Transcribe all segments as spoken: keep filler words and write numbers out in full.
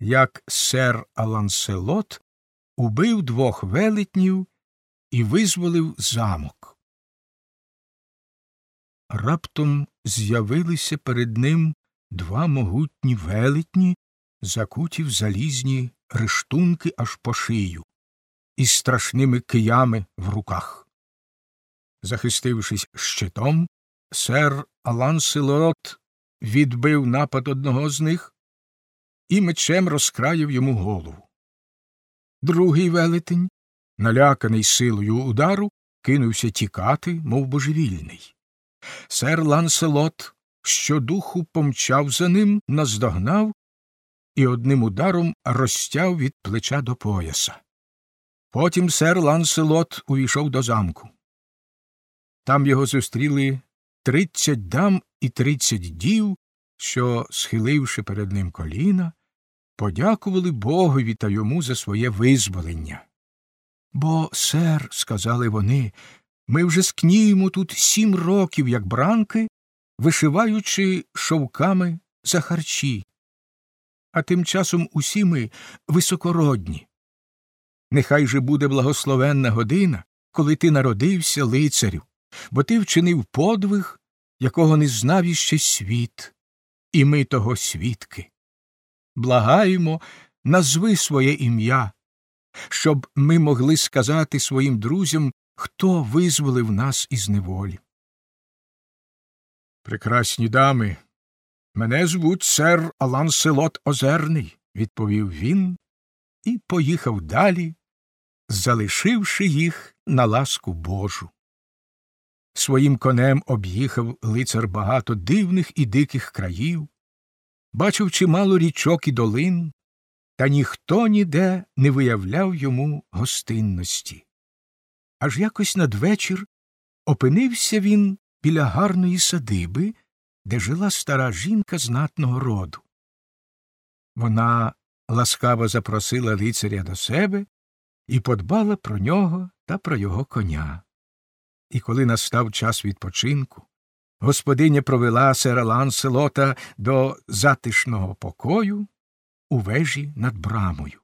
як сер Ланселот убив двох велетнів і визволив замок. Раптом з'явилися перед ним два могутні велетні, закуті в залізні рештунки аж по шию, із страшними киями в руках. Захистившись щитом, сер Ланселот відбив напад одного з них і мечем розкраїв йому голову. Другий велетень, наляканий силою удару, кинувся тікати, мов божевільний. Сер Ланселот щодуху помчав за ним, наздогнав і одним ударом розтяв від плеча до пояса. Потім сер Ланселот увійшов до замку. Там його зустріли тридцять дам і тридцять дів, що, схиливши перед ним коліна, подякували Богові та йому за своє визволення. «Бо, сер, — сказали вони, — ми вже скніємо тут сім років, як бранки, вишиваючи шовками за харчі. А тим часом усі ми високородні. Нехай же буде благословенна година, коли ти народився, лицарю, бо ти вчинив подвиг, якого не знав іще світ, і ми того свідки. Благаємо, назви своє ім'я, щоб ми могли сказати своїм друзям, хто визволив нас із неволі». «Прекрасні дами, мене звуть сер Ланселот Озерний», – відповів він і поїхав далі, залишивши їх на ласку Божу. Своїм конем об'їхав лицар багато дивних і диких країв, бачив чимало річок і долин, та ніхто ніде не виявляв йому гостинності. Аж якось надвечір опинився він біля гарної садиби, де жила стара жінка знатного роду. Вона ласкаво запросила лицаря до себе і подбала про нього та про його коня. І коли настав час відпочинку, господиня провела сера Ланселота до затишного покою у вежі над брамою.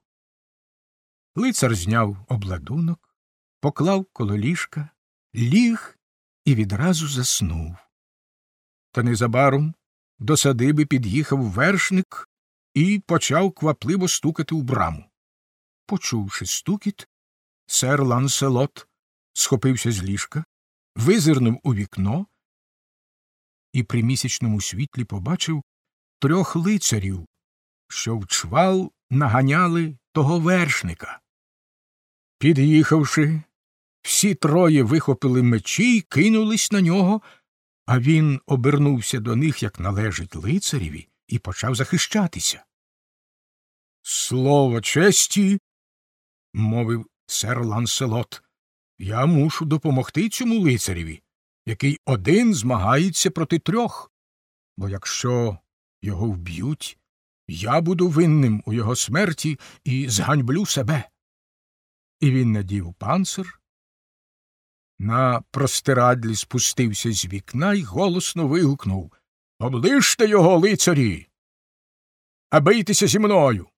Лицар зняв обладунок, поклав коло ліжка, ліг і відразу заснув. Та незабаром до садиби під'їхав вершник і почав квапливо стукати у браму. Почувши стукіт, сер Ланселот схопився з ліжка, визирнув у вікно і при місячному світлі побачив трьох лицарів, що вчвал наганяли того вершника. Під'їхавши, всі троє вихопили мечі й кинулись на нього, а він обернувся до них, як належить лицареві, і почав захищатися. «Слово честі, — мовив сер Ланселот, — я мушу допомогти цьому лицареві, який один змагається проти трьох, бо якщо його вб'ють, я буду винним у його смерті і зганьблю себе». І він надів панцир, на простирадлі спустився з вікна й голосно вигукнув: «Оближте його, лицарі! А бийтеся зі мною!»